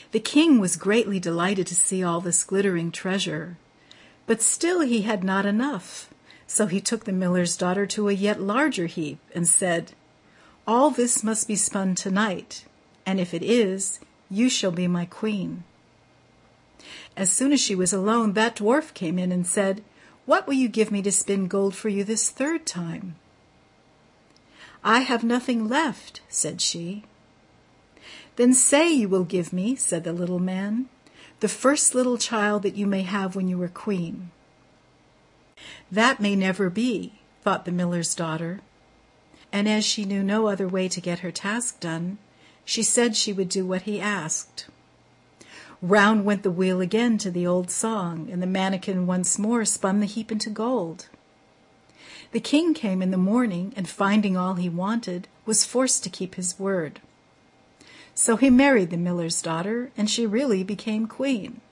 The king was greatly delighted to see all this glittering treasure, but still he had not enough. So he took the miller's daughter to a yet larger heap and said, "All this must be spun tonight, and if it is, you shall be my queen." As soon as she was alone, that dwarf came in and said, "What will you give me to spin gold for you this third time?" "I have nothing left," said she. "Then say you will give me," said the little man, "the first little child that you may have when you are queen." "That may never be," thought the miller's daughter, and as she knew no other way to get her task done, she said she would do what he asked. Round went the wheel again to the old song, and the mannikin once more spun the heap into gold. The king came in the morning, and finding all he wanted, was forced to keep his word. So he married the miller's daughter, and she really became queen.